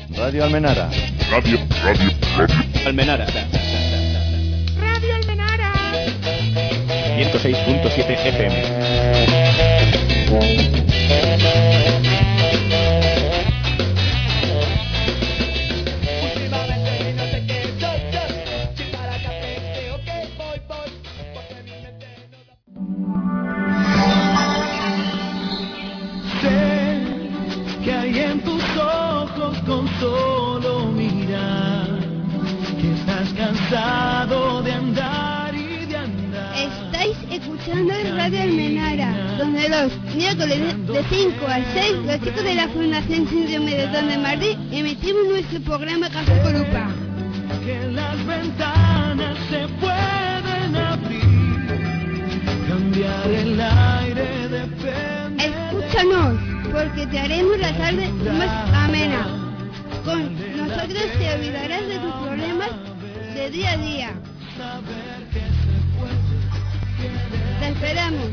Radio Almenara. Radio Almenara. Radio Almenara. 106.7 FM. Con solo mirar que estás cansado de andar y de andar. Estáis escuchando Radio Almenara, donde los miércoles de 5 a 6 los chicos de la Fundación Síndrome de Down de Madrid emitimos nuestro programa Café con Lupa. Que las ventanas se pueden abrir, cambiar el aire depende. Escúchanos, porque te haremos la tarde más amena. Con nosotros te olvidarás de tus problemas de día a día. Te esperamos.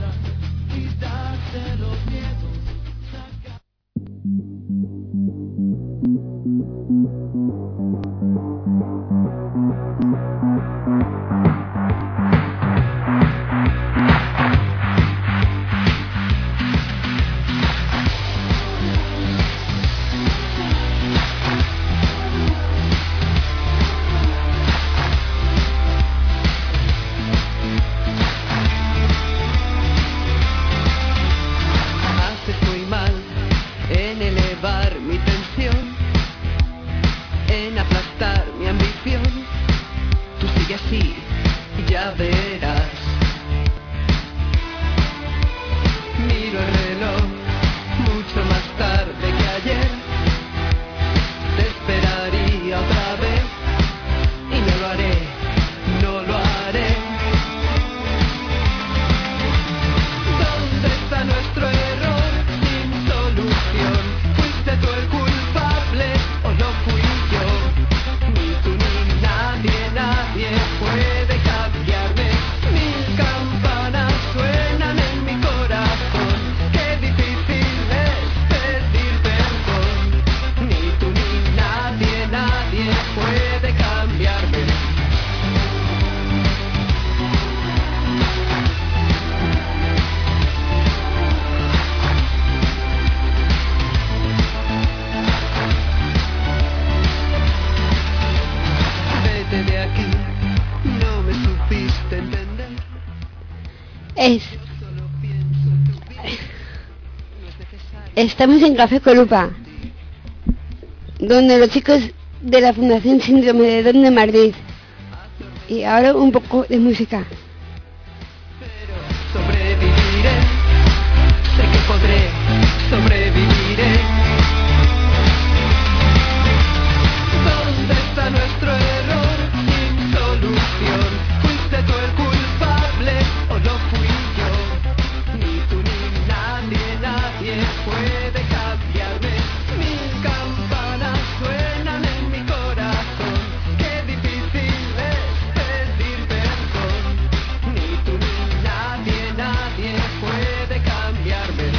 Estamos en Café con Lupa, donde los chicos de la Fundación Síndrome de Down de Madrid. Y ahora un poco de música. Pero sobreviviré, sé que podré, sobreviviré. ¿Dónde está nuestro error sin solución? ¿Fuiste tú el culpable o lo fui yo? Ni tú ni nadie, nadie puede cambiarme. Mil campanas suenan en mi corazón. Qué difícil es pedir perdón. Ni tú ni nadie, nadie puede cambiarme.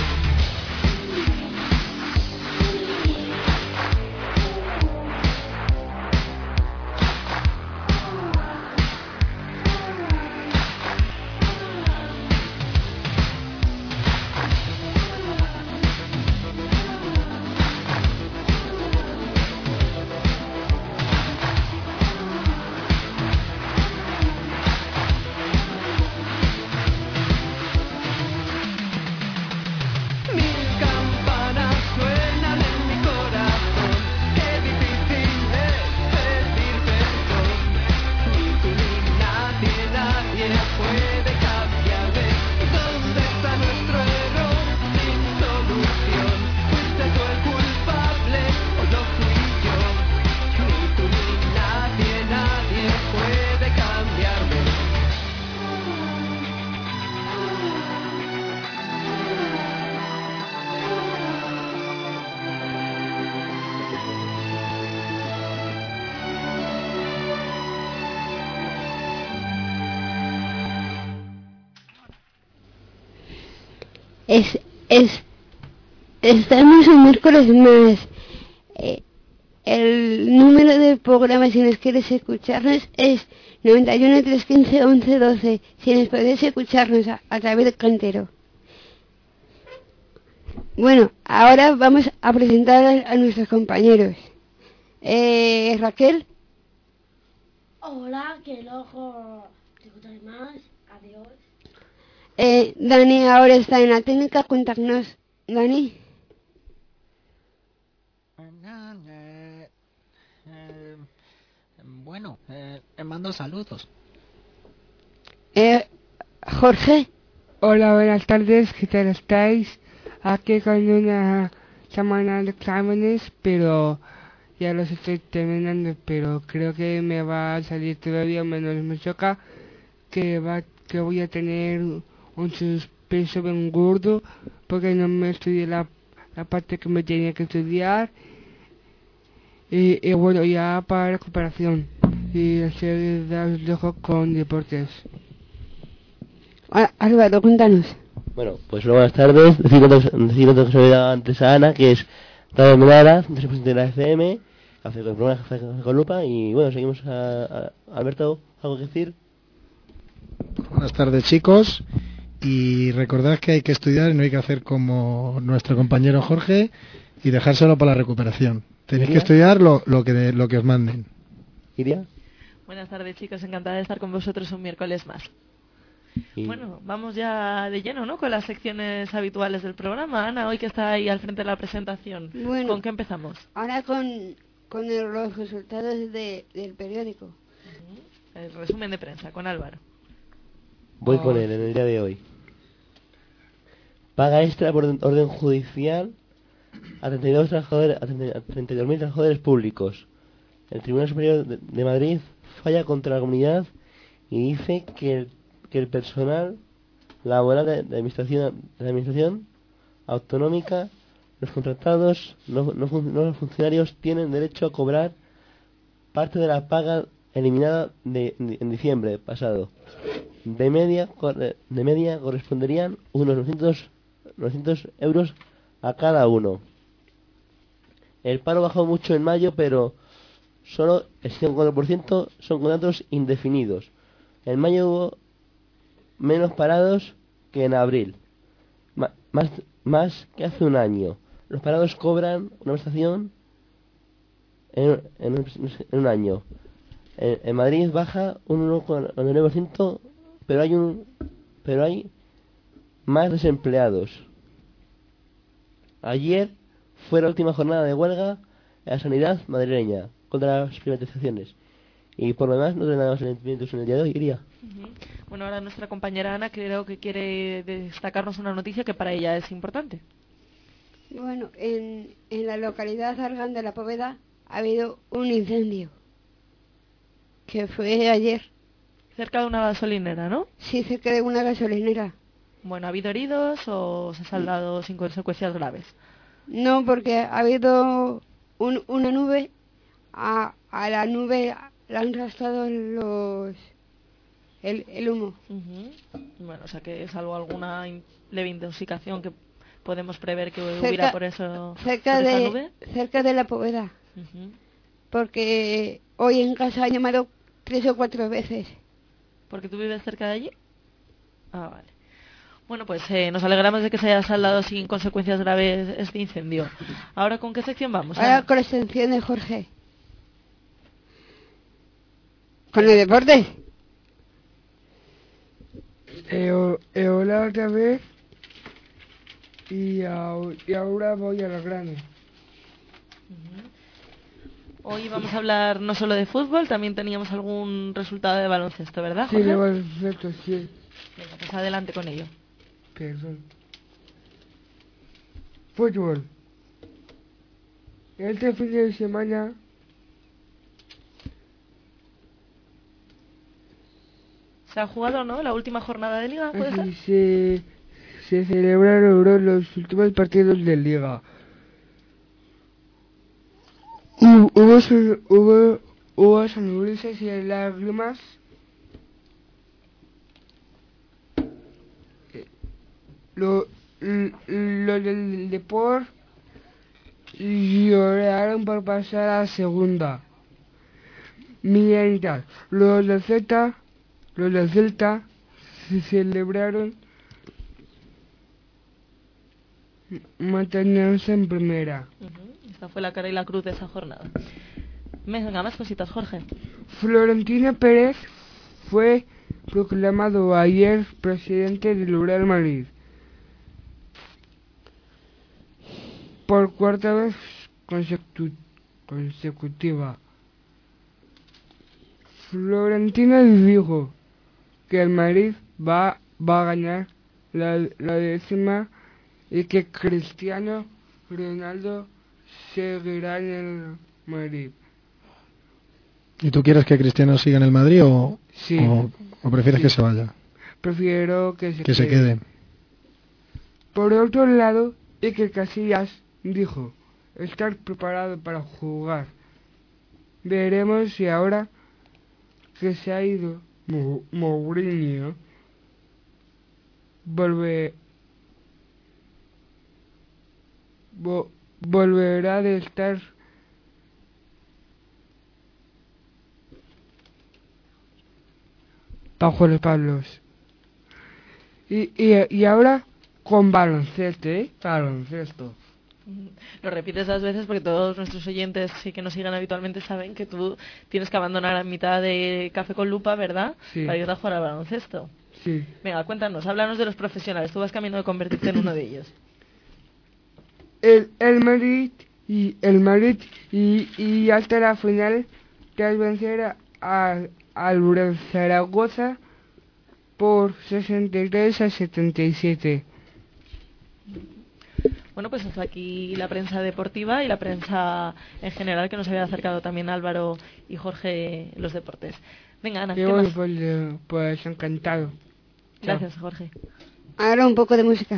Estamos un miércoles más El número del programa, si nos quieres escucharnos, es 91 315 11 12. Si nos podéis escucharnos a través del cantero. Bueno, ahora vamos a presentar a nuestros compañeros. Raquel. Hola, que luego te gustaré más. Adiós. Dani ahora está en la técnica. Cuéntanos, Dani. Bueno, mando saludos. Jorge. Hola, buenas tardes, ¿qué tal estáis? Aquí con una semana de exámenes, pero ya los estoy terminando, pero creo que me va a salir todavía menos. Me choca que voy a tener un suspenso bien gordo porque no me estudié la parte que me tenía que estudiar. Y bueno, ya para recuperación. Y así os dejo con deportes. Álvaro, cuéntanos. Bueno, pues buenas tardes. Decir lo que se me antes a Ana, que es Radio Almenara, 100% de la FM, Café con Lupa. Y bueno, seguimos a Alberto, ¿algo que decir? Buenas tardes, chicos. Y recordad que hay que estudiar y no hay que hacer como nuestro compañero Jorge y dejárselo para la recuperación. Tenéis que estudiar lo que os manden. ¿Iria? Buenas tardes, chicos. Encantada de estar con vosotros un miércoles más. Bueno, vamos ya de lleno, ¿no? Con las secciones habituales del programa. Ana, hoy que está ahí al frente de la presentación, bueno, ¿con qué empezamos? Ahora con los resultados del periódico. El resumen de prensa, con Álvaro. Voy con él en el día de hoy. Paga extra por orden judicial a 32.000 trabajadores públicos. El Tribunal Superior de Madrid falla contra la comunidad y dice que el personal laboral de la administración autonómica, los contratados, los funcionarios tienen derecho a cobrar parte de la paga eliminada en diciembre pasado. De media corresponderían unos 900 euros a cada uno. El paro bajó mucho en mayo, pero solo el 54% son contratos indefinidos. En mayo hubo menos parados que en abril, más que hace un año. Los parados cobran una prestación en un año. En Madrid baja un 1,9%, pero hay más desempleados. Ayer fue la última jornada de huelga en la sanidad madrileña contra las privatizaciones. Y por lo demás no tenemos sentimientos en el día de hoy, Iria. Bueno, ahora nuestra compañera Ana creo que quiere destacarnos una noticia que para ella es importante. Bueno, en la localidad de Argán de la Póveda ha habido un incendio, que fue ayer. Cerca de una gasolinera, ¿no? Sí, cerca de una gasolinera. Bueno, ¿ha habido heridos o se ha saldado sin consecuencias graves? No, porque ha habido una nube, a la nube le han arrastrado el humo. Bueno, o sea que es alguna leve intoxicación que podemos prever que hubiera por eso cerca por esa de nube. Cerca de la Póveda. Porque hoy en casa han llamado 3 o 4 veces. ¿Porque tú vives cerca de allí? Ah, vale. Bueno, pues nos alegramos de que se haya saldado sin consecuencias graves este incendio. ¿Ahora con qué sección vamos? Ahora con la sección de Jorge. ¿Con el deporte? Hola otra vez. Y ahora voy a los granos. Hoy vamos a hablar no solo de fútbol, también teníamos algún resultado de baloncesto, ¿verdad, Jorge? Sí, de baloncesto, sí. Venga, pues adelante con ello. Perdón. Fútbol. Este fin de semana se ha jugado, ¿no?, la última jornada de Liga, ¿puede ser? Se celebraron los últimos partidos de Liga. Hubo sonrisas y lágrimas. Lo del deporte lloraron por pasar a segunda. Mientras los de Celta se celebraron manteniéndose en primera. Esta fue la cara y la cruz de esa jornada. Venga, más cositas, Jorge. Florentino Pérez fue proclamado ayer presidente del Real Madrid por cuarta vez consecutiva. Florentino dijo que el Madrid va a ganar la 10ª y que Cristiano Ronaldo seguirá en el Madrid. ¿Y tú quieres que Cristiano siga en el Madrid o prefieres que se vaya? Prefiero que se quede. Por otro lado, Iker Casillas dijo estar preparado para jugar. Veremos si ahora que se ha ido Mourinho volverá de estar bajo los palos. Y ahora con baloncesto. Lo repites 2 veces porque todos nuestros oyentes que nos sigan habitualmente saben que tú tienes que abandonar a mitad de Café con Lupa, ¿verdad? Sí. Para ir a jugar al baloncesto. Sí. Venga, cuéntanos, háblanos de los profesionales. Tú vas camino de convertirte en uno de ellos. El Madrid y hasta la final tras vencer al Zaragoza por 63-77. Bueno, pues hasta aquí la prensa deportiva y la prensa en general que nos había acercado también Álvaro y Jorge los deportes. Venga, Ana, ¿qué más? Pues encantado. Gracias, Jorge. Ahora un poco de música.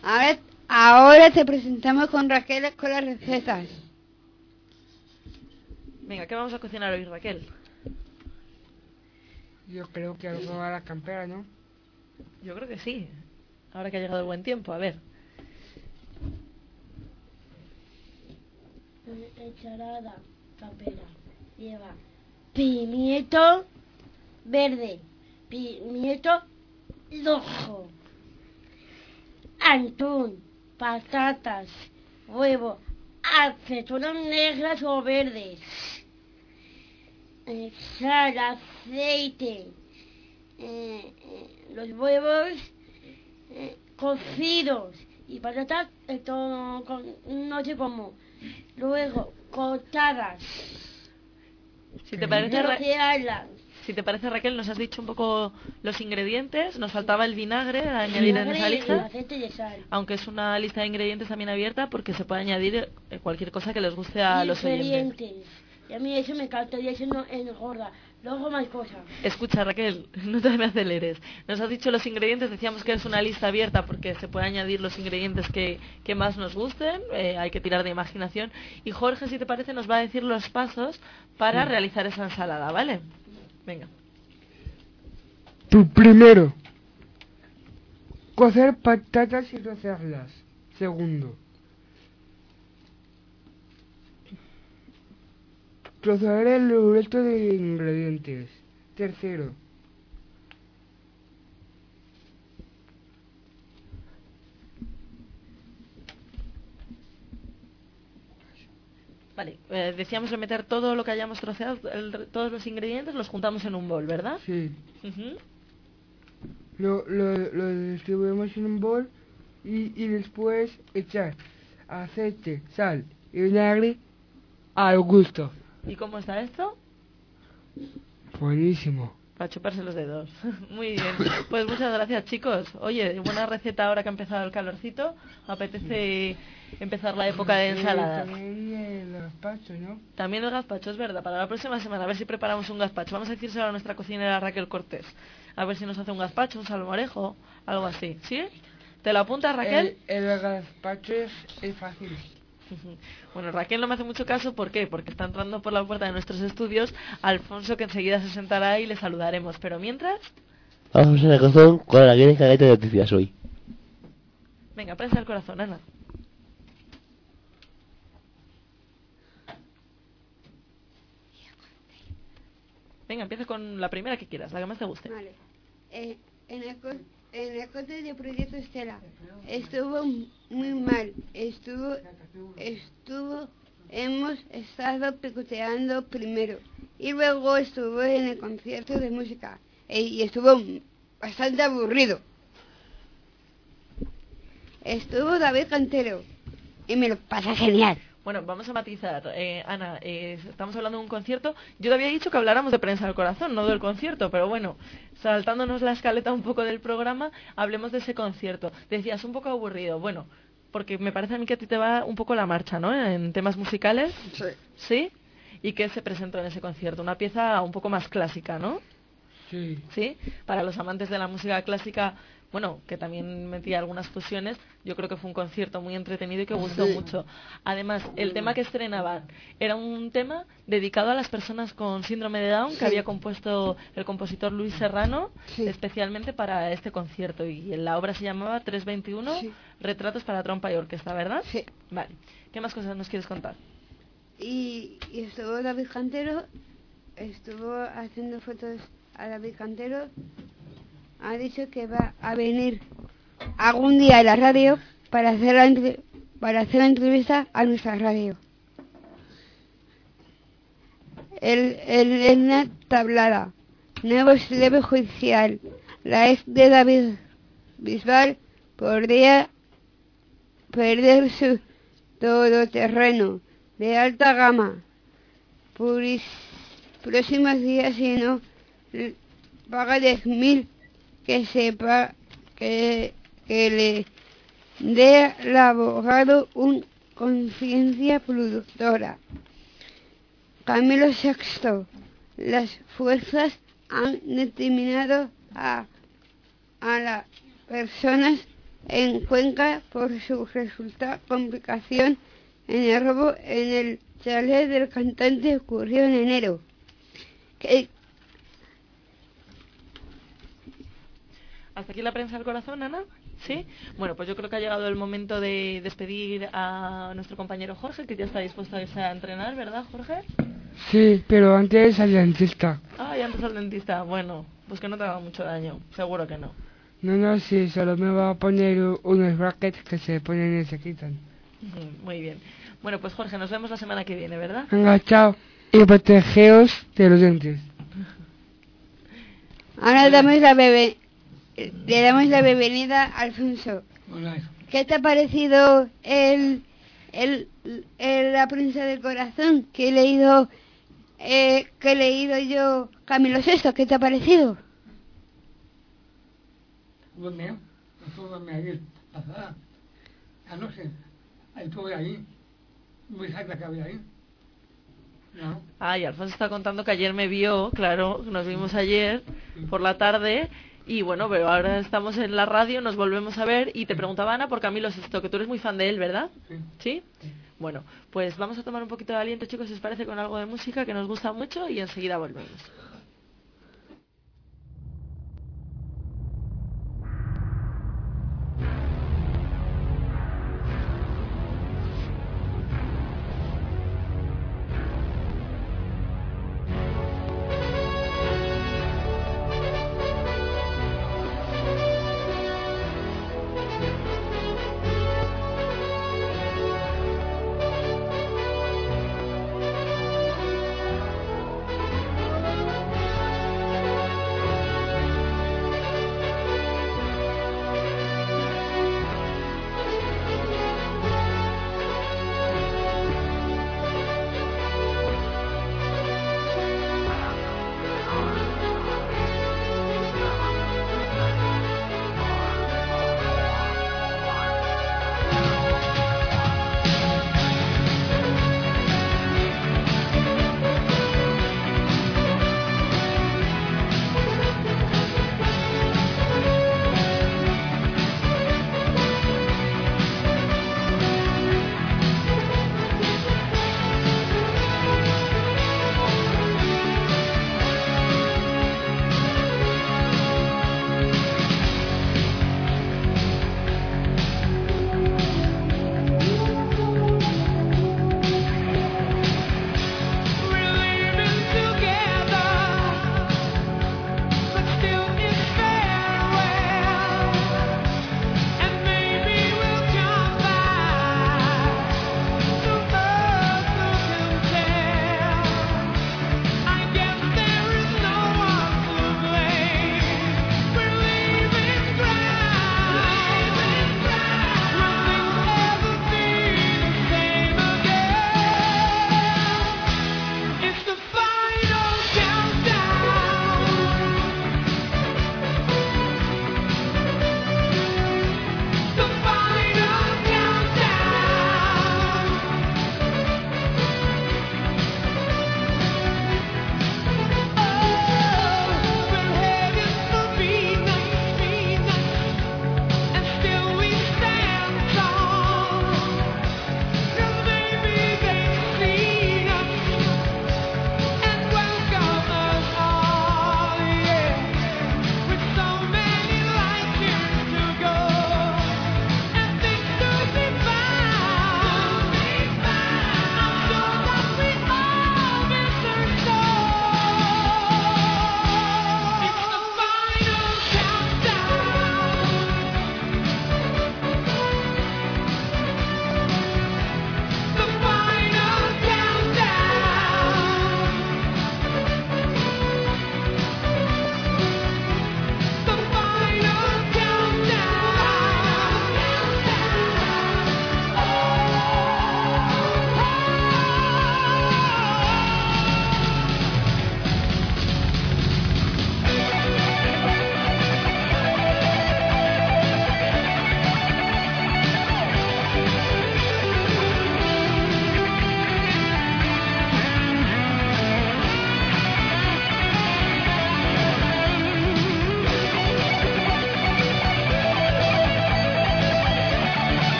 Ahora te presentamos con Raquel con las recetas. Venga, ¿qué vamos a cocinar hoy, Raquel? Yo creo que algo a la campera, ¿no? Yo creo que sí. Ahora que ha llegado el buen tiempo, a ver. Ensalada campera. Lleva pimiento verde, pimiento rojo, atún, patatas, huevo, aceitunas negras o verdes, sal, aceite, los huevos cocidos y patatas todo no sé cómo, luego cortadas. Si te parece, Raquel, nos has dicho un poco los ingredientes. Nos faltaba el vinagre a añadir en esa lista. Aunque es una lista de ingredientes también abierta, porque se puede añadir cualquier cosa que les guste a los oyentes. Y a mí eso me encanta y eso no engorda. Luego más cosas. Escucha, Raquel, no te me aceleres. Nos has dicho los ingredientes, decíamos que es una lista abierta porque se puede añadir los ingredientes que más nos gusten, hay que tirar de imaginación. Y Jorge, si te parece, nos va a decir los pasos para realizar esa ensalada, ¿vale? Venga. Primero, cocer patatas y trocearlas. Segundo, trocear el resto de ingredientes. Tercero, vale, decíamos de meter todo lo que hayamos troceado, todos los ingredientes los juntamos en un bol, ¿verdad? Sí. Lo distribuimos en un bol y después echar aceite, sal y vinagre al gusto. ¿Y cómo está esto? Buenísimo. Para chuparse los dedos. Muy bien. Pues muchas gracias, chicos. Oye, buena receta ahora que ha empezado el calorcito. Apetece empezar la época de ensaladas. También el gazpacho, ¿no? También el gazpacho, es verdad. Para la próxima semana, a ver si preparamos un gazpacho. Vamos a decírselo a nuestra cocinera Raquel Cortés. A ver si nos hace un gazpacho, un salmorejo, algo así. ¿Sí? ¿Te lo apuntas, Raquel? El gazpacho es fácil. Bueno, Raquel no me hace mucho caso, ¿por qué? Porque está entrando por la puerta de nuestros estudios Alfonso, que enseguida se sentará y le saludaremos. Pero mientras... Vamos a el corazón con la que de noticias hoy. Venga, prensa el corazón, Ana. Venga, empieza con la primera que quieras, la que más te guste. Vale. En el corte de Proyecto Estela estuvo muy mal. Hemos estado picoteando primero y luego estuvo en el concierto de música y estuvo bastante aburrido. Estuvo David Cantero y me lo pasa genial. Bueno, vamos a matizar, Ana, estamos hablando de un concierto. Yo te había dicho que habláramos de Prensa del Corazón, no del concierto, pero bueno, saltándonos la escaleta un poco del programa, hablemos de ese concierto. Decías, un poco aburrido, bueno, porque me parece a mí que a ti te va un poco la marcha, ¿no?, en temas musicales. Sí. ¿Sí? ¿Y qué se presentó en ese concierto? Una pieza un poco más clásica, ¿no? Sí. ¿Sí? Para los amantes de la música clásica, bueno, que también metía algunas fusiones, yo creo que fue un concierto muy entretenido y que gustó mucho. Además, el tema que estrenaban era un tema dedicado a las personas con síndrome de Down, que había compuesto el compositor Luis Serrano, especialmente para este concierto. Y la obra se llamaba 321, Retratos para trompa y orquesta, ¿verdad? Sí. Vale. ¿Qué más cosas nos quieres contar? Y estuvo David Cantero, estuvo haciendo fotos a David Cantero. Ha dicho que va a venir algún día a la radio para hacer la entrevista a nuestra radio. Elena Tablada, nuevo leve judicial. La ex de David Bisbal podría perder su todoterreno de alta gama próximos días si no paga 10.000 que sepa que le dé al abogado un conciencia productora. Camilo VI. Las fuerzas han determinado a las personas en Cuenca por su resultada complicación en el robo en el chalet del cantante ocurrió en enero. ¿Hasta aquí la prensa del corazón, Ana? ¿Sí? Bueno, pues yo creo que ha llegado el momento de despedir a nuestro compañero Jorge, que ya está dispuesto a irse a entrenar, ¿verdad, Jorge? Sí, pero antes al dentista. Ah, ya antes al dentista. Bueno, pues que no te haga mucho daño. Seguro que no. No, sí, solo me va a poner unos brackets que se ponen y se quitan. Muy bien. Bueno, pues Jorge, nos vemos la semana que viene, ¿verdad? Venga, chao. Y protegeos de los dientes. Ahora le damos la bienvenida a Alfonso. Hola. ¿Qué te ha parecido la prensa del corazón que he leído yo, Camilo VI? ¿Qué te ha parecido? Pues bien, estuve ayer pasada, anoche, estuve ahí, muy cerca que había ahí. No. Y Alfonso está contando que ayer me vio, claro, nos vimos ayer por la tarde. Y bueno, pero ahora estamos en la radio, nos volvemos a ver y te preguntaba Ana por Camilo VI, que tú eres muy fan de él, ¿verdad? ¿Sí? Bueno, pues vamos a tomar un poquito de aliento, chicos, si os parece, con algo de música que nos gusta mucho y enseguida volvemos.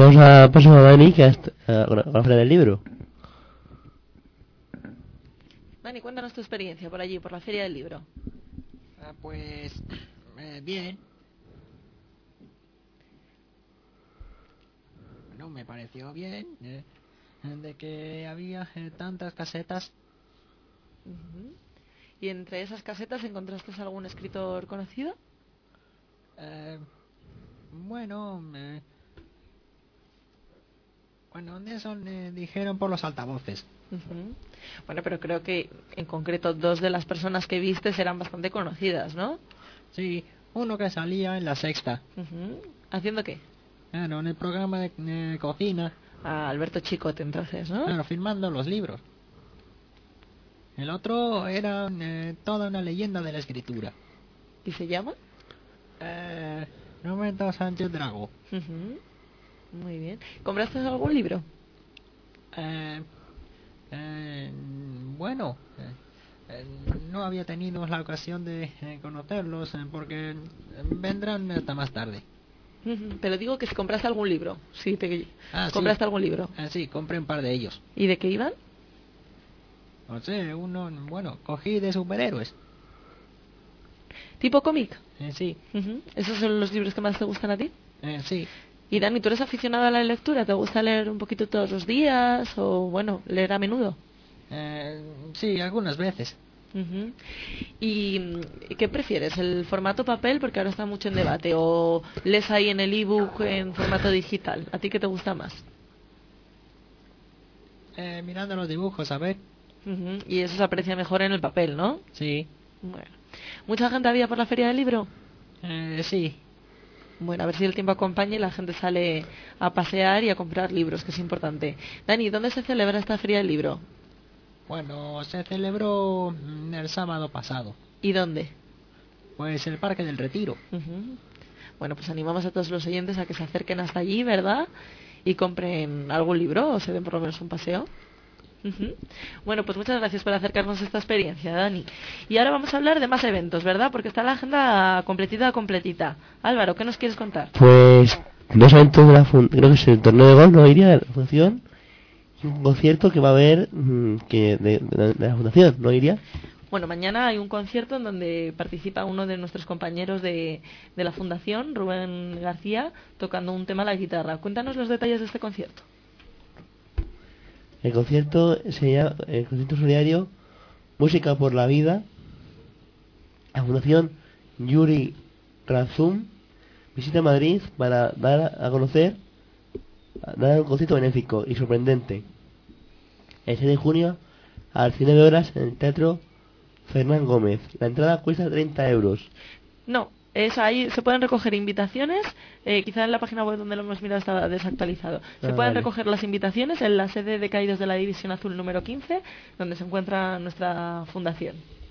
Damos a paso a Dani, que con la feria del libro. Dani, cuéntanos tu experiencia por allí, por la feria del libro. Pues bien. Bueno, me pareció bien de que había tantas casetas. Uh-huh. ¿Y entre esas casetas encontraste algún escritor conocido? Bueno, de eso dijeron por los altavoces. Uh-huh. Bueno, pero creo que en concreto 2 de las personas que viste eran bastante conocidas, ¿no? Sí, uno que salía en La Sexta. Uh-huh. ¿Haciendo qué? Claro, en el programa de cocina. Ah, Alberto Chicote, entonces, ¿no? Claro, firmando los libros. El otro era toda una leyenda de la escritura. ¿Y se llama? Roberto Sánchez Drago. Uh-huh. Muy bien. ¿Compraste algún libro? Bueno, no había tenido la ocasión de conocerlos porque vendrán hasta más tarde. Uh-huh. Pero digo que si compraste algún libro. Sí, ¿compraste algún libro? Sí, compré un par de ellos. ¿Y de qué iban? No sé, cogí de superhéroes. ¿Tipo cómic? Sí. Uh-huh. ¿Esos son los libros que más te gustan a ti? Sí. Y Dani, ¿tú eres aficionado a la lectura? ¿Te gusta leer un poquito todos los días o, leer a menudo? Sí, algunas veces. Uh-huh. ¿Y qué prefieres? ¿El formato papel? Porque ahora está mucho en debate. ¿O lees ahí en el ebook en formato digital? ¿A ti qué te gusta más? Mirando los dibujos, a ver. Uh-huh. Y eso se aprecia mejor en el papel, ¿no? Sí. Bueno. ¿Mucha gente había por la feria del libro? Sí. Bueno, a ver si el tiempo acompaña y la gente sale a pasear y a comprar libros, que es importante. Dani, ¿dónde se celebra esta feria del libro? Bueno, se celebró el sábado pasado. ¿Y dónde? Pues el Parque del Retiro. Uh-huh. Bueno, pues animamos a todos los oyentes a que se acerquen hasta allí, ¿verdad? Y compren algún libro o se den por lo menos un paseo. Uh-huh. Bueno, pues muchas gracias por acercarnos a esta experiencia, Dani. Y ahora vamos a hablar de más eventos, ¿verdad? Porque está la agenda completita. Álvaro, ¿qué nos quieres contar? Pues 2 eventos de la creo que es el torneo de golf, ¿no? Iría de la fundación. Y un concierto que va a haber de la fundación, ¿no iría? Bueno, mañana hay un concierto en donde participa uno de nuestros compañeros de la fundación, Rubén García, tocando un tema a la guitarra. Cuéntanos los detalles de este concierto. El concierto se llama el concierto solidario Música por la Vida. La Fundación Yuri Razum visita Madrid para dar un concierto benéfico y sorprendente. El 6 de junio a las 19 horas en el Teatro Fernán Gómez. La entrada cuesta 30 euros. No, es ahí, se pueden recoger invitaciones, quizá en la página web donde lo hemos mirado está desactualizado. Se pueden recoger las invitaciones en la sede de Caídos de la División Azul número 15, donde se encuentra nuestra fundación.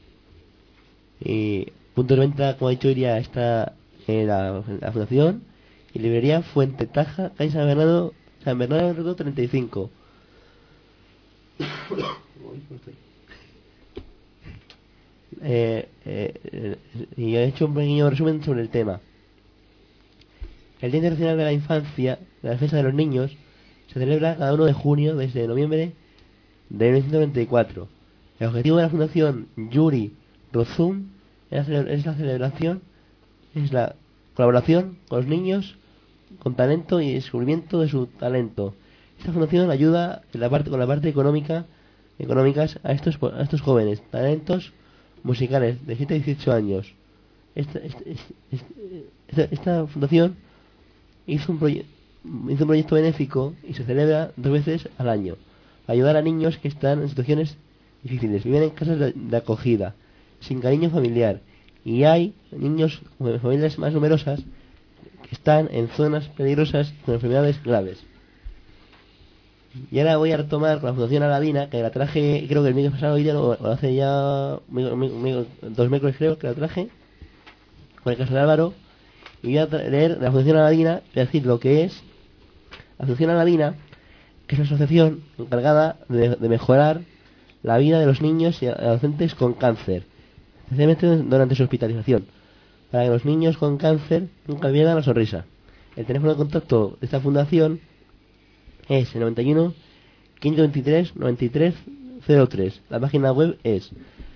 Y punto de venta, como ha dicho, iría está en la fundación y librería Fuente Taja, calle San Bernardo 35. Y he hecho un pequeño resumen sobre el tema. El Día Internacional de la Infancia, de la Defensa de los Niños, se celebra cada 1 de junio desde noviembre de 1994. El objetivo de la Fundación Yuri Rozum es la colaboración con los niños con talento y descubrimiento de su talento. Esta fundación ayuda con la parte económicas a estos jóvenes talentos musicales de 7 a 18 años. Esta fundación hizo un proyecto benéfico y se celebra 2 veces al año para ayudar a niños que están en situaciones difíciles, viven en casas de acogida, sin cariño familiar, y hay niños de familias más numerosas que están en zonas peligrosas con enfermedades graves. Y ahora voy a retomar con la Fundación Aladina, que la traje, creo que el miércoles pasado, o hace ya 2 miércoles creo que la traje, con el caso de Álvaro, y voy a leer la Fundación Aladina, voy a decir lo que es. La Fundación Aladina, que es una asociación encargada de mejorar la vida de los niños y adolescentes con cáncer, especialmente durante su hospitalización, para que los niños con cáncer nunca pierdan la sonrisa. El teléfono de contacto de esta fundación es el 91 523 9303. La página web es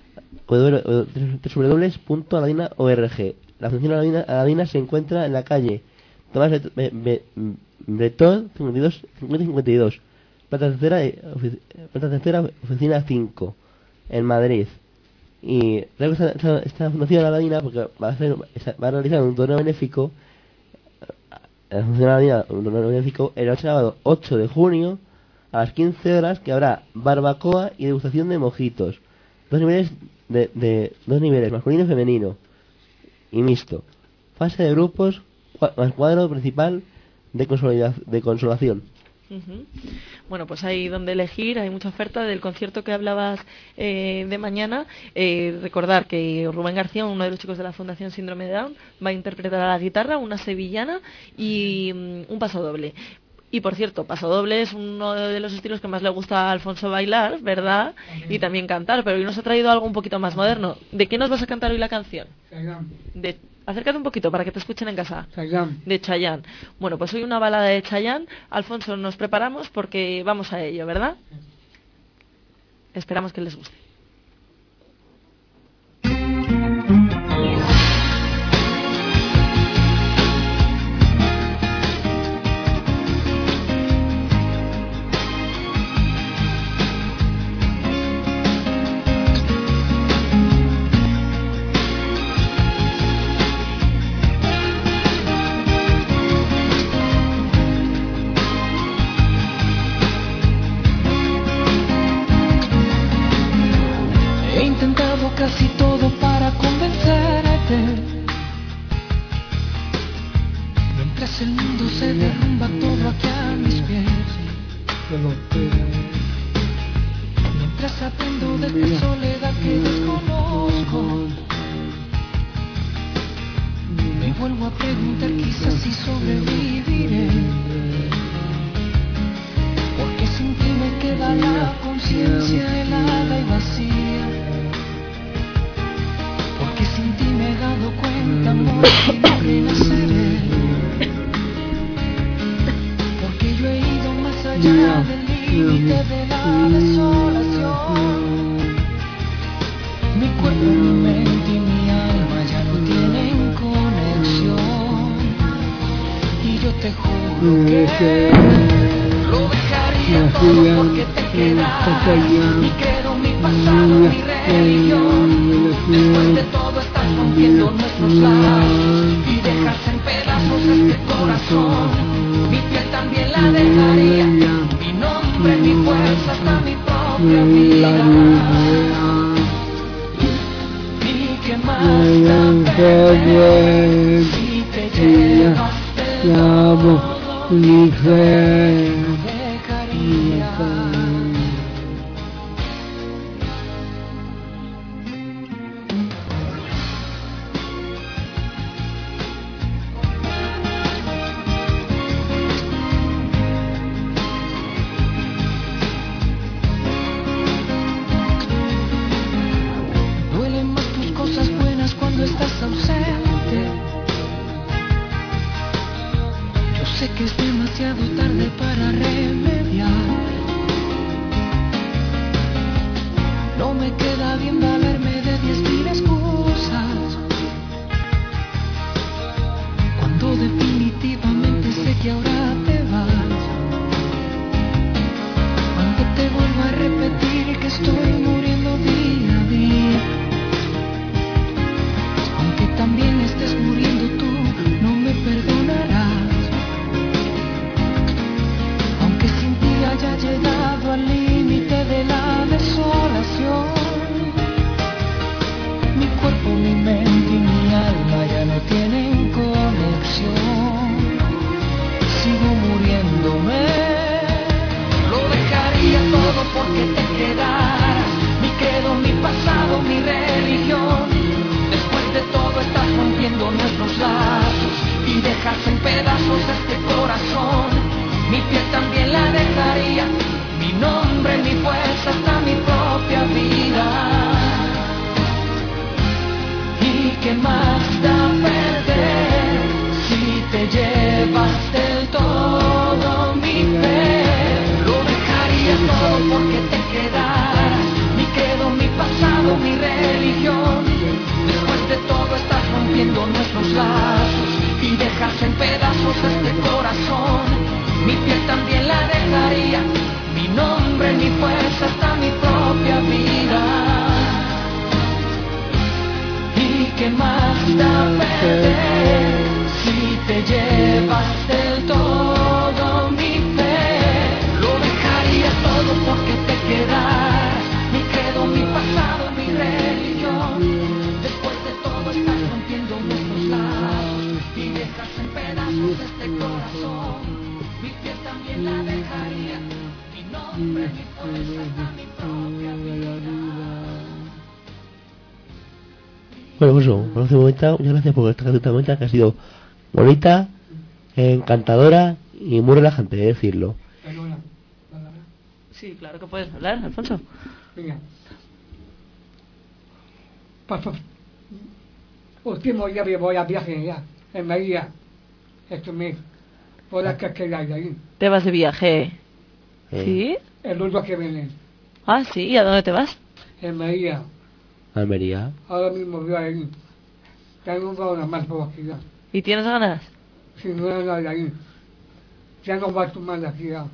www.aladina.org. La Fundación Aladina se encuentra en la calle Tomás Bretón 52, planta tercera, oficina 5, en Madrid. Y esta Fundación Aladina, porque va a realizar un torneo benéfico, la Fundación Aladina, un torneo benéfico el sábado 8 de junio a las 15 horas, que habrá barbacoa y degustación de mojitos. Dos niveles, masculino y femenino, y mixto. Fase de grupos, más cuadro principal de consolación. Bueno, pues hay donde elegir, hay mucha oferta del concierto que hablabas de mañana. Recordar que Rubén García, uno de los chicos de la Fundación Síndrome de Down, va a interpretar a la guitarra una sevillana y un pasodoble. Y por cierto, pasodoble es uno de los estilos que más le gusta a Alfonso bailar, ¿verdad? Y también cantar, pero hoy nos ha traído algo un poquito más moderno. ¿De qué nos vas a cantar hoy la canción? Acércate un poquito para que te escuchen en casa. De Chayanne. Bueno, pues hoy una balada de Chayanne. Alfonso, nos preparamos porque vamos a ello, ¿verdad? Esperamos que les guste. Casi todo para convencerte. Mientras el mundo se derrumba todo aquí a mis pies. Mientras aprendo de esta soledad que desconozco, me vuelvo a preguntar quizás si sobreviviré. Porque sin ti me queda la conciencia helada y vacía. Porque sin ti me he dado cuenta, amor, que no renaceré. Porque yo he ido más allá del límite de la desolación. Mi cuerpo, mi mente y mi alma ya no tienen conexión. Y yo te juro que lo dejaría todo porque te quedas. Mi credo, mi pasado, mi religión. Después de todo estás rompiendo nuestros lados y dejarse en pedazos este corazón. Mi piel también la dejaría, mi nombre, mi fuerza, hasta mi propia vida. ¿Y qué más da perder si te llevas del todo? Lo dejaría. Sigo mi piel también la dejaría, mi nombre, mi fuerza, hasta mi propia vida. ¿Y qué más da perder si te llevas del todo mi fe? Lo dejaría todo porque te quedaras, mi credo, mi pasado, mi religión. Después de todo estás rompiendo nuestros lazos y dejas en pedazos este corazón. Mi piel también la dejaría, mi nombre, mi fuerza, hasta mi propia vida. Bueno, pues eso, por este momento, muchas gracias por esta momento que ha sido bonita, encantadora y muy relajante, decirlo. Sí, claro que puedes hablar, Alfonso. Venga. Pasó. Último día voy a viaje ya, en María, este mes, por la que hay ahí. ¿Te vas de viaje? ¿Sí? El lunes que viene, Ah, sí, ¿y a dónde te vas? en María. Almería. Ahora mismo voy ahí. Tengo una más por aquí ya. ¿Y tienes ganas? Si no hay nada ahí. Ya no va a tomar de aquí ya.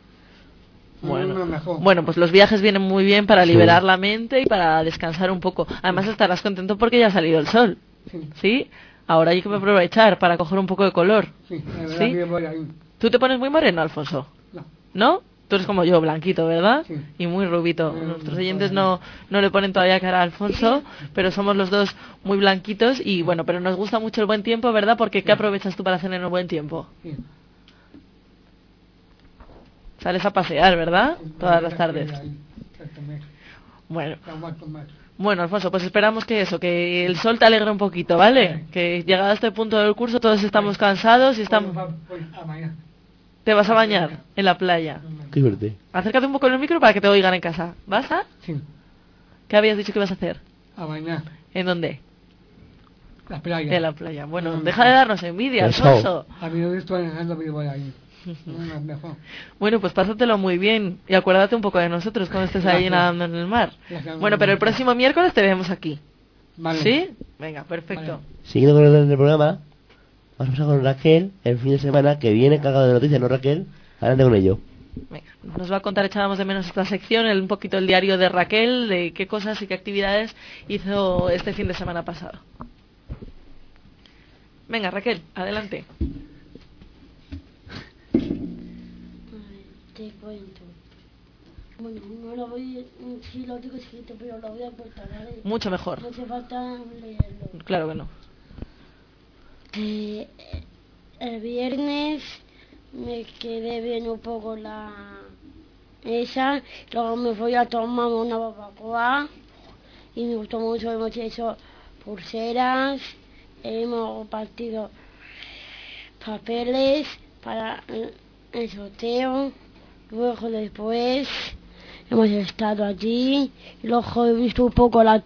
Bueno, pues los viajes vienen muy bien para liberar la mente y para descansar un poco. Además estarás contento porque ya ha salido el sol. ¿Sí? Ahora hay que aprovechar para coger un poco de color. Sí, la verdad ¿Sí? que voy ahí. ¿Tú te pones muy moreno, Alfonso? No. ¿No? Tú eres como yo, blanquito, ¿verdad? Sí. Y muy rubito. Nuestros oyentes no le ponen todavía cara a Alfonso, pero somos los dos muy blanquitos y bueno, pero nos gusta mucho el buen tiempo, ¿verdad? Porque ¿qué aprovechas tú para hacer en el buen tiempo? Sí. Sales a pasear, ¿verdad? Todas las tardes. Bueno, Alfonso, pues esperamos que que el sol te alegre un poquito, ¿vale? Que llegado a este punto del curso todos estamos cansados y estamos... ¿Te vas a bañar en la playa? Qué suerte. Acércate un poco en el micro para que te oigan en casa. ¿Vas a? Sí. ¿Qué habías dicho que ibas a hacer? A bañar. ¿En dónde? La playa. En la playa. Bueno, deja de darnos envidia, Alfonso. A mí no estoy dejando mi voy ahí. Mejor. Bueno, pues pásatelo muy bien y acuérdate un poco de nosotros cuando estés ahí nadando en el mar. Bueno, pero el próximo miércoles te vemos aquí. Vale. ¿Sí? Venga, perfecto. Vale. Siguiendo con el programa, vamos a pasar con Raquel el fin de semana que viene cargado de noticias, ¿no, Raquel? Adelante con ello. Venga, nos va a contar, echábamos de menos esta sección, un poquito el diario de Raquel, de qué cosas y qué actividades hizo este fin de semana pasado. Venga, Raquel, adelante. Te cuento. Bueno, no lo voy, sí lo digo escrito, pero lo voy a cortar, ¿vale? Mucho mejor. No hace falta leerlo. Claro que no. El viernes me quedé viendo un poco esa, luego me fui a tomar una barbacoa y me gustó mucho, hemos hecho pulseras, hemos partido papeles para el sorteo, luego después hemos estado allí, luego he visto un poco la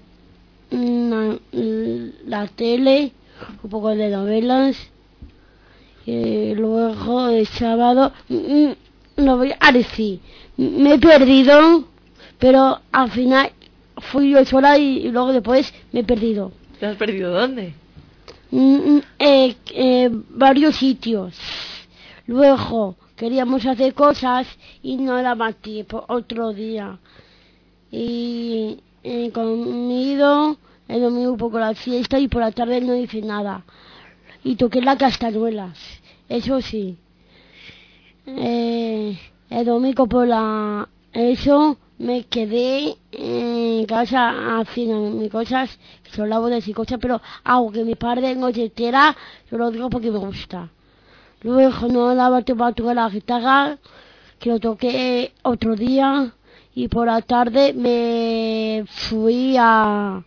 tele, un poco de novelas. Y luego el sábado lo voy a decir, me he perdido, pero al final fui yo sola y luego después me he perdido. ¿Te has perdido dónde? Varios sitios. Luego queríamos hacer cosas y no daba tiempo, otro día. Y he comido, he dormido un poco la siesta y por la tarde no hice nada. Y toqué las castañuelas, eso sí. El domingo eso me quedé en casa haciendo mis cosas, que son labores y cosas, pero hago que mi padre no se entera, yo lo digo porque me gusta. Luego no daba tiempo a tocar la guitarra, que lo toqué otro día, y por la tarde me fui a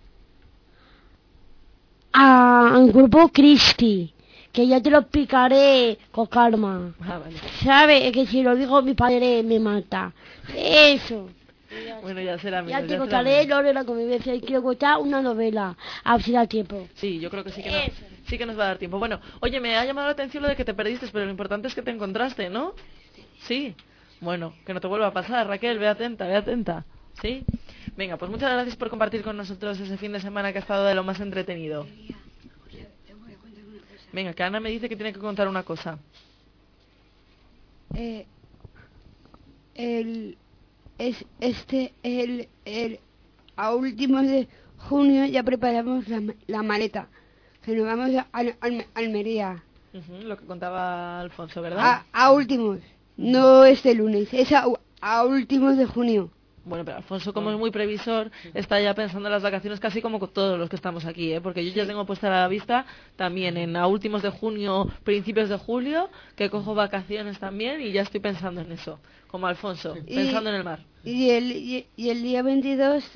un grupo Cristi, que ya te lo explicaré con calma. Vale. ¿Sabe? Que si lo digo mi padre me mata. Eso. Bueno, ya será menos. Ya te contaré lo de la convivencia y quiero contar una novela. A ver si da tiempo. Sí, yo creo que sí que nos va a dar tiempo. Bueno, oye, me ha llamado la atención lo de que te perdiste, pero lo importante es que te encontraste, ¿no? Sí. Bueno, que no te vuelva a pasar, Raquel, ve atenta, ve atenta. ¿Sí? Venga, pues muchas gracias por compartir con nosotros ese fin de semana que ha estado de lo más entretenido. Venga, que Ana me dice que tiene que contar una cosa. a últimos de junio ya preparamos la maleta, que nos vamos a Almería. Lo que contaba Alfonso, ¿verdad? A últimos, no este lunes, es a últimos de junio. Bueno, pero Alfonso, como es muy previsor, está ya pensando en las vacaciones casi como con todos los que estamos aquí, ¿eh? Porque yo ya tengo puesta la vista también a últimos de junio, principios de julio, que cojo vacaciones también y ya estoy pensando en eso, como Alfonso, pensando en el mar. Y el día 22,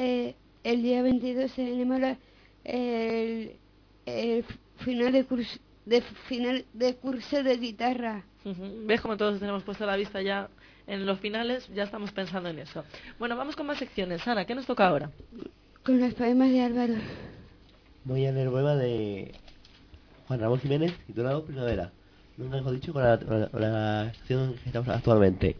tenemos el final de curso de guitarra. ¿Ves cómo todos tenemos puesta la vista ya en los finales? Ya estamos pensando en eso. Bueno, vamos con más secciones. Ana, ¿qué nos toca ahora? Con los poemas de Álvaro. Voy a leer el poema de Juan Ramón Jiménez, titulado Primavera. Nunca mejor dicho, con la estación que estamos actualmente.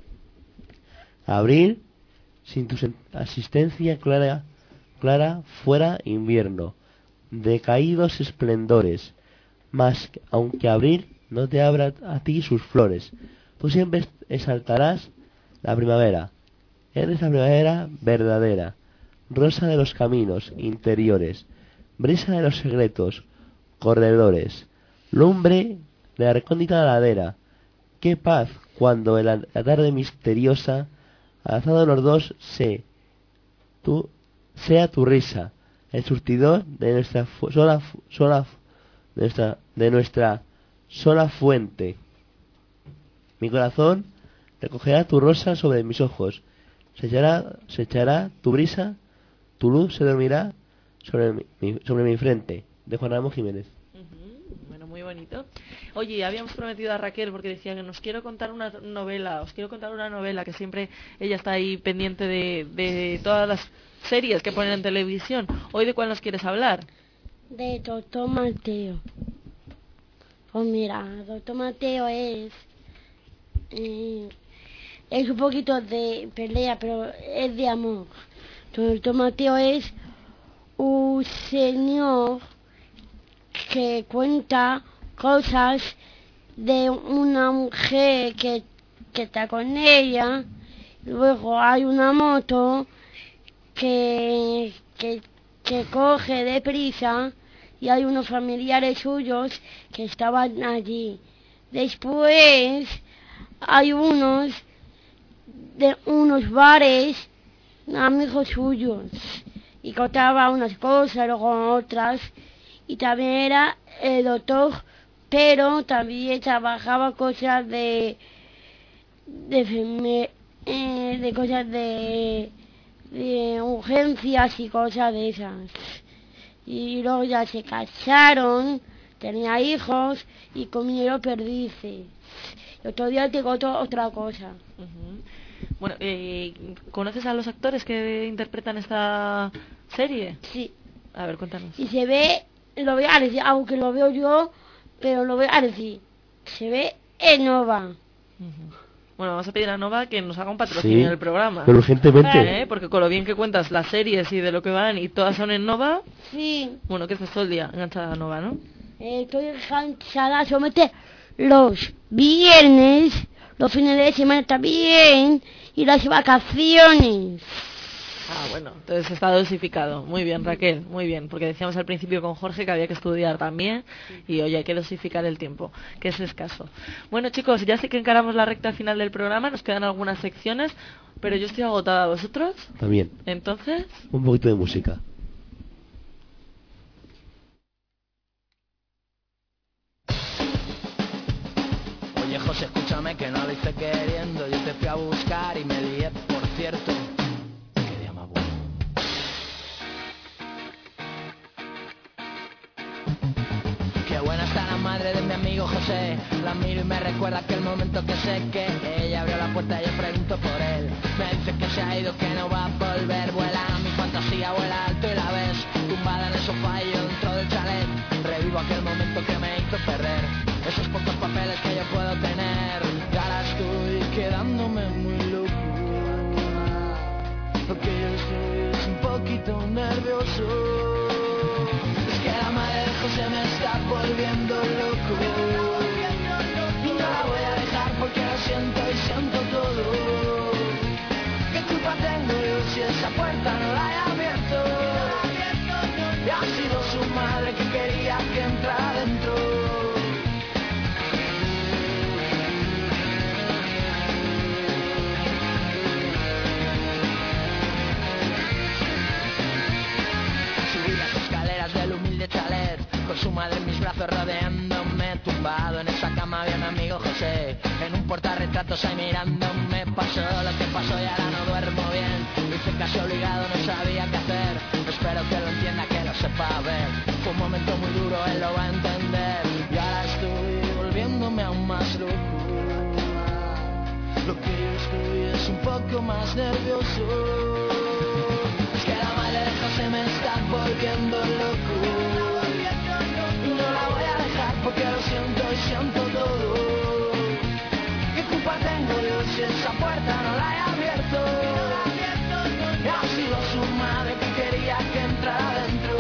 Abril, sin tu asistencia clara, fuera invierno, decaídos esplendores, mas aunque abril no te abra a ti sus flores, tú siempre exaltarás la primavera. Eres la primavera verdadera, rosa de los caminos interiores, brisa de los secretos, corredores, lumbre de la recóndita ladera. Qué paz cuando en la tarde misteriosa, abrazados los dos, sea tu risa, el surtidor de nuestra sola fuente. Mi corazón recogerá tu rosa sobre mis ojos, se echará tu brisa, tu luz se dormirá sobre mi frente. De Juan Ramón Jiménez. Bueno, muy bonito. Oye, habíamos prometido a Raquel, porque decía que os quiero contar una novela, que siempre ella está ahí pendiente de todas las series que ponen en televisión. ¿Hoy de cuál nos quieres hablar? De Doctor Mateo. Pues mira, Doctor Mateo es un poquito de pelea, pero es de amor. Doctor Mateo es un señor que cuenta cosas de una mujer que está con ella. Luego hay una moto que coge deprisa y hay unos familiares suyos que estaban allí. Después hay unos bares, amigos suyos, y contaba unas cosas, luego otras, y también era el doctor, pero también trabajaba cosas de cosas de urgencias y cosas de esas. Y luego ya se casaron, tenía hijos y comieron perdices. Y otro día te conto otra cosa. Bueno, ¿conoces a los actores que interpretan esta serie? Sí. A ver, cuéntanos. Y se ve, lo veo a decir, aunque lo veo yo, pero lo veo a decir, se ve en Nova. Bueno, vamos a pedir a Nova que nos haga un patrocinio en el programa. Pero urgentemente. Porque con lo bien que cuentas las series y de lo que van y todas son en Nova. Sí. Bueno, que estás todo el día enganchada a Nova, ¿no? Estoy enganchada solamente los viernes, los fines de semana también y las vacaciones. Ah, bueno, entonces está dosificado. Muy bien, Raquel, muy bien. Porque decíamos al principio con Jorge que había que estudiar también. Y oye, hay que dosificar el tiempo, que es escaso. Bueno, chicos, ya sé que encaramos la recta final del programa. Nos quedan algunas secciones, pero yo estoy agotada. ¿Vosotros? También. Entonces, un poquito de música. Oye, José, escúchame que no lo hice queriendo. Yo te fui a buscar y me lié, por cierto. Madre de mi amigo José, la miro y me recuerda aquel momento que sé que ella abrió la puerta y yo pregunto por él. Me dice que se ha ido, que no va a volver. Vuela mi fantasía, vuela alto y la ves tumbada en el sofá y yo dentro del chalet. Revivo aquel momento que me hizo perder esos pocos papeles que yo puedo tener. Y ahora estoy quedándome muy loco, porque yo estoy un poquito nervioso. José me está volviendo loco y no la voy a dejar porque siento y siento todo. ¿Qué culpa tengo yo si esa puerta no la he abierto? Y ha sido su madre que quería que entrara dentro. Subí las escaleras del humilde chalet, con su madre en mis brazos rodeándome, tumbado en esa cama había mi amigo José, en un portarretratos ahí mirándome. Pasó lo que pasó y ahora no duermo bien, hice casi obligado, no sabía qué hacer, espero que lo entienda, que lo sepa ver. Fue un momento muy duro, él lo va a entender, y ahora estoy volviéndome aún más loco. Lo que yo estoy es un poco más nervioso. Es que la madre de José me está volviendo loco. Y no la voy a dejar porque lo siento y siento todo. ¿Qué culpa tengo yo si esa puerta no la he abierto? Y ha sido su madre que quería que entrara dentro.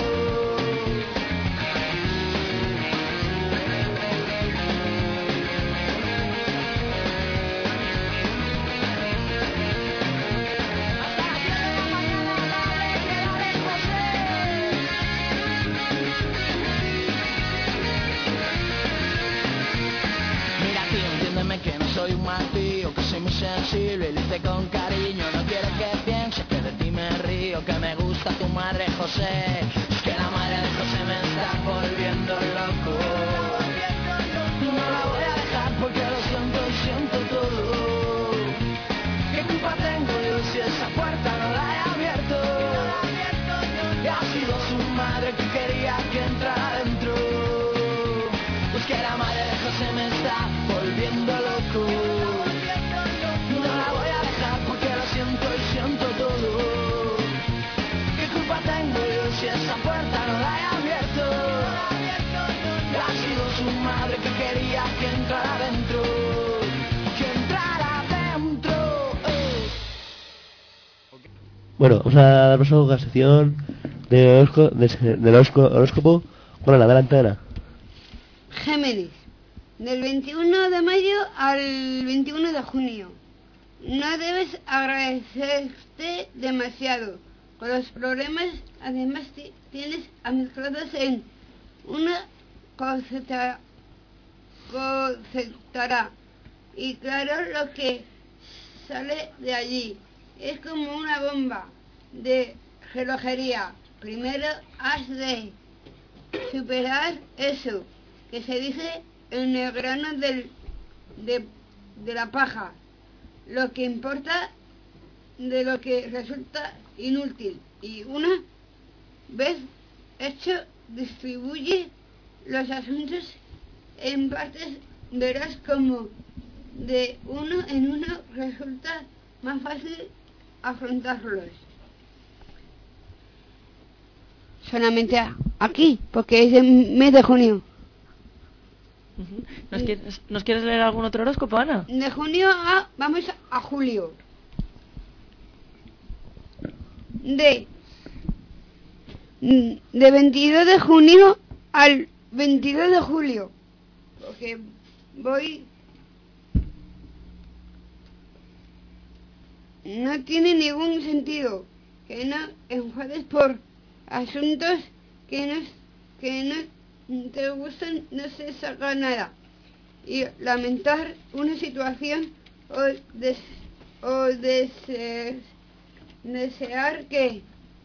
Que no soy un mal tío, que soy muy sensible y lo hice con cariño. No quiero que pienses que de ti me río, que me gusta tu madre José. Es que la madre de José me está volviendo loco. No la voy a dejar porque lo siento y siento todo. ¿Qué culpa tengo yo si esa puerta no la he abierto? Y ha sido su madre que quería que entrara dentro. Es que la madre de José me está volviendo loco. No la voy a dejar porque lo siento y siento todo. ¿Qué culpa tengo yo si esa puerta no la he abierto? Ha sido su madre que quería que entrara dentro. Que entrara dentro. Bueno, vamos a dar paso a la sección del horóscopo. Bueno, la delantera. Géminis, del 21 de mayo al 21 de junio. No debes agradecerte demasiado con los problemas, además tienes mezclados en una conceptará y claro lo que sale de allí es como una bomba de relojería. Primero has de superar eso que se dice en el grano de la paja, lo que importa de lo que resulta inútil, y una vez hecho distribuye los asuntos en partes, verás como de uno en uno resulta más fácil afrontarlos. Solamente aquí, porque es el mes de junio. ¿Nos quieres leer algún otro horóscopo, Ana? De junio vamos a julio. De 22 de junio al 22 de julio. Porque voy... No tiene ningún sentido que no enfades por asuntos que no te gustan, no se saca nada, y lamentar una situación o desear que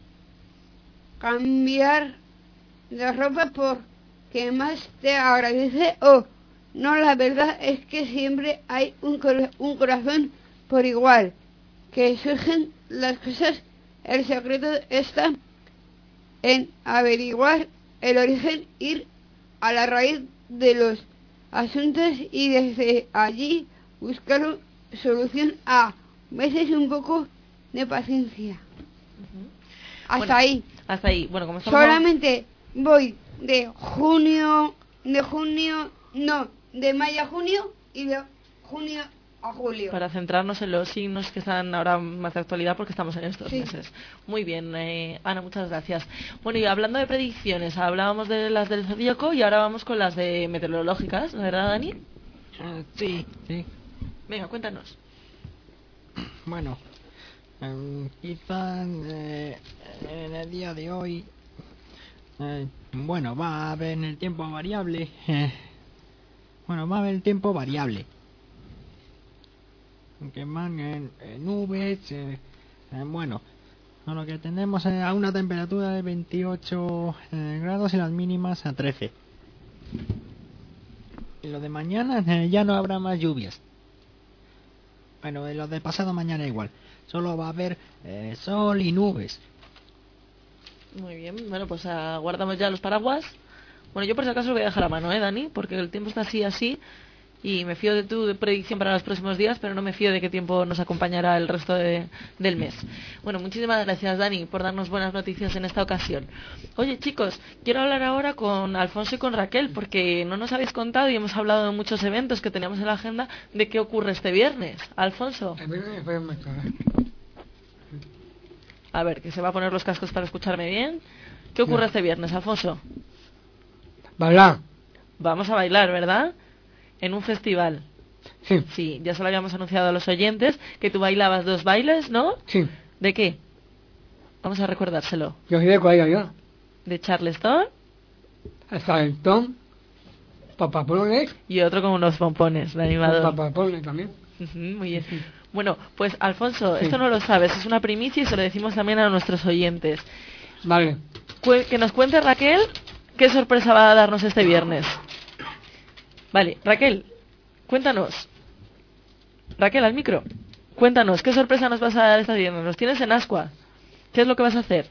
cambiar de ropa porque más te agradece o no. La verdad es que siempre hay un corazón por igual que surgen las cosas. El secreto está en averiguar el origen, ir a la raíz de los asuntos y desde allí buscar solución. A veces un poco de paciencia. Hasta ahí. Bueno, como estamos... Solamente voy de mayo a junio y de junio a julio. Para centrarnos en los signos que están ahora más de actualidad, porque estamos en estos meses. Muy bien, Ana, muchas gracias. Bueno, y hablando de predicciones, hablábamos de las del zodíaco y ahora vamos con las de meteorológicas, ¿verdad, Dani? Sí. Venga, cuéntanos. Bueno, quizá en el día de hoy, bueno, va a haber el tiempo variable. Bueno, va a haber tiempo variable. Que van en nubes. Bueno, lo que tenemos a una temperatura de 28 grados y las mínimas a 13. Y lo de mañana ya no habrá más lluvias. Bueno, lo de pasado mañana igual. Solo va a haber sol y nubes. Muy bien, bueno, pues guardamos ya los paraguas. Bueno, yo por si acaso lo voy a dejar a mano, Dani, porque el tiempo está así, y me fío de tu predicción para los próximos días, pero no me fío de qué tiempo nos acompañará el resto del mes. Bueno, muchísimas gracias, Dani, por darnos buenas noticias en esta ocasión. Oye, chicos, quiero hablar ahora con Alfonso y con Raquel, porque no nos habéis contado y hemos hablado de muchos eventos que teníamos en la agenda de qué ocurre este viernes. Alfonso. A ver, que se va a poner los cascos para escucharme bien. ¿Qué ocurre este viernes, Alfonso? Bailar. Vamos a bailar, ¿verdad? En un festival. Sí. Sí, ya se lo habíamos anunciado a los oyentes, que tú bailabas 2 bailes, ¿no? Sí. ¿De qué? Vamos a recordárselo. Yo soy de Corea, yo. ¿De Charleston? Charleston. Papapones. Y otro con unos pompones, de animador. Papapones también. Muy bien. Bueno, pues Alfonso, esto no lo sabes, es una primicia y se lo decimos también a nuestros oyentes. Vale. Que nos cuente Raquel qué sorpresa va a darnos este viernes. Vale, Raquel, cuéntanos. Raquel, al micro. Cuéntanos, ¿qué sorpresa nos vas a dar este viernes? Nos tienes en Ascua. ¿Qué es lo que vas a hacer?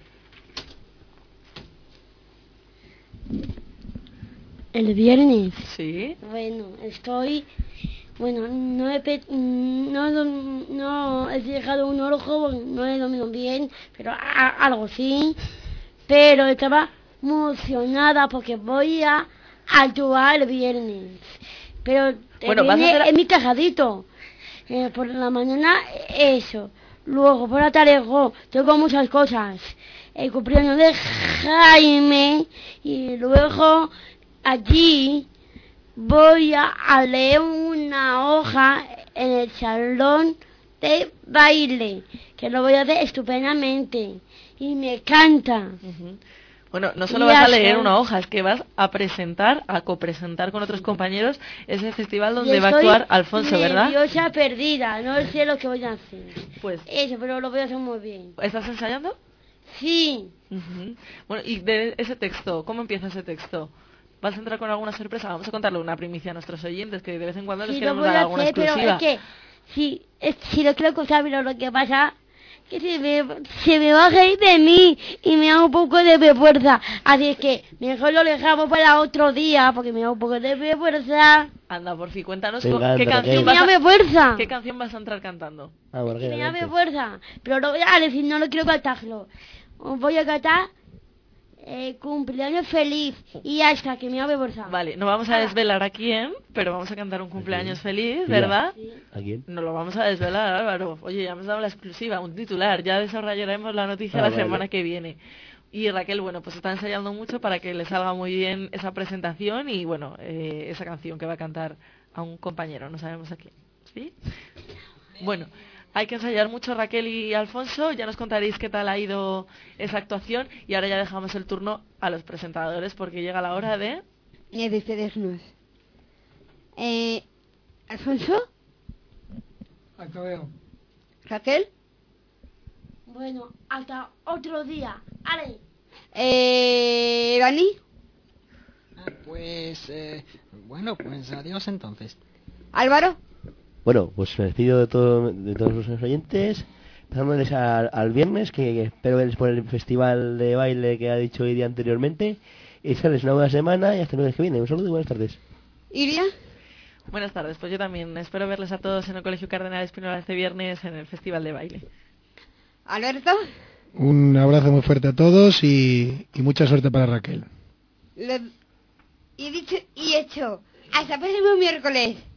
El viernes. Sí. Bueno, no he dejado un ojo, no he dormido bien, pero algo sí. Pero estaba emocionada porque voy a actuar el viernes. Pero bueno, vas a hacer... en mi tejadito. Por la mañana eso. Luego por la tarde tengo muchas cosas. El cumpleaños de Jaime. Y luego allí voy a leer una hoja en el salón de baile, que lo voy a hacer estupendamente y me encanta. Bueno, no solo vas a leer una hoja, es que vas a presentar, a copresentar con otros compañeros ese festival donde va a actuar Alfonso, ¿verdad? Yo ya perdida, no sé lo que voy a hacer. Pues eso, pero lo voy a hacer muy bien. ¿Estás ensayando? Sí. Bueno, y de ese texto, ¿cómo empieza ese texto? ¿Vas a entrar con alguna sorpresa? Vamos a contarle una primicia a nuestros oyentes, que de vez en cuando les queremos dar alguna exclusiva. Pero es que, si lo quiero contar, pero lo que pasa que se me va a reír de mí y me da un poco de vergüenza. Así es que mejor lo dejamos para otro día, porque me da un poco de vergüenza. Anda, por fin, cuéntanos qué canción ¿Qué canción vas a entrar cantando? Me da vergüenza, pero lo voy a decir, no lo quiero cantarlo. Voy a cantar cumpleaños feliz y hasta que me da vergüenza. Vale, no vamos a desvelar a quién, pero vamos a cantar un cumpleaños feliz, ¿verdad? Sí. ¿A quién? No lo vamos a desvelar, Álvaro. Oye, ya hemos dado la exclusiva, un titular. Ya desarrollaremos la noticia la semana que viene. Y Raquel, bueno, pues está ensayando mucho para que le salga muy bien esa presentación y, bueno, esa canción que va a cantar a un compañero, no sabemos a quién. ¿Sí? Bueno, hay que ensayar mucho, Raquel y Alfonso. Ya nos contaréis qué tal ha ido esa actuación. Y ahora ya dejamos el turno a los presentadores porque llega la hora de despedirnos. ¿Alfonso? ¿Raquel? Bueno, hasta otro día. ¡Ale! ¿Dani? Pues, bueno, pues adiós entonces. ¿Álvaro? Bueno, pues me despido de todos los oyentes, pasándoles al viernes, que espero verles por el festival de baile que ha dicho hoy día anteriormente, y desearles una buena semana y hasta el lunes que viene. Un saludo y buenas tardes. ¿Iria? Buenas tardes, pues yo también espero verles a todos en el Colegio Cardenal Espinola este viernes en el festival de baile. ¿Alberto? Un abrazo muy fuerte a todos y mucha suerte para Raquel. Y dicho y hecho. Hasta el próximo miércoles.